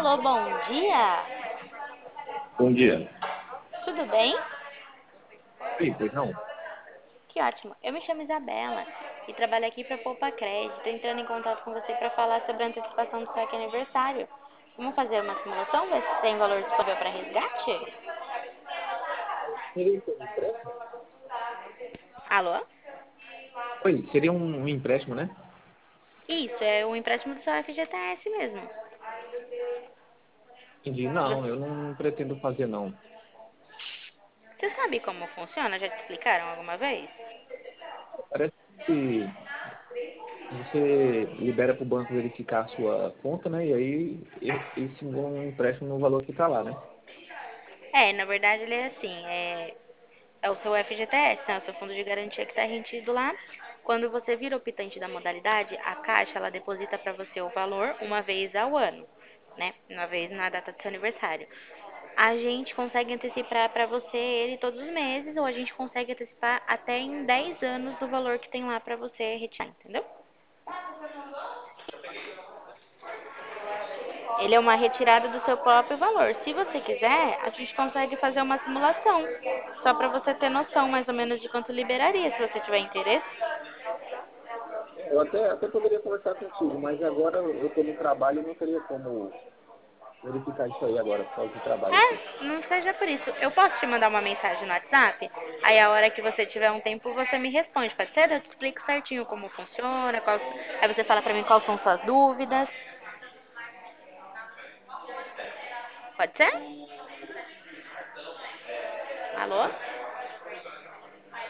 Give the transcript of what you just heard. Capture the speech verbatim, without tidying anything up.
Alô, bom dia. Bom dia. Tudo bem? Oi, pois não? Que ótimo. Eu me chamo Isabela e trabalho aqui para Poupa Crédito. Tô entrando em contato com você para falar sobre a antecipação do saque aniversário. Vamos fazer uma simulação, ver se tem valor disponível para resgate? Seria um empréstimo? Alô? Oi, seria um um empréstimo, né? Isso, é o empréstimo do seu F G T S mesmo. Entendi. Não, eu Você, não pretendo fazer, não. você sabe como funciona? Já te explicaram alguma vez? Parece que você libera para o banco verificar a sua conta, né? E aí e- eles simulam um empréstimo no valor que está lá, né? É, na verdade ele é assim, é É o seu F G T S, né? O seu fundo de garantia que está retido lá. Quando você vira optante da modalidade, a Caixa ela deposita para você o valor uma vez ao ano, né? Uma vez na data do seu aniversário. A gente consegue antecipar para você ele todos os meses, ou a gente consegue antecipar até em dez anos do valor que tem lá para você retirar, entendeu? Ele é uma retirada do seu próprio valor. Se você quiser, a gente consegue fazer uma simulação, só para você ter noção mais ou menos de quanto liberaria, se você tiver interesse. Eu até, até poderia conversar contigo, mas agora eu estou no trabalho e não teria como verificar isso aí agora, por causa do trabalho aqui. É, não seja por isso. Eu posso te mandar uma mensagem no WhatsApp? Aí a hora que você tiver um tempo, você me responde. Pode ser? Eu te explico certinho como funciona. Qual... Aí você fala pra mim quais são suas dúvidas. Pode ser? Alô?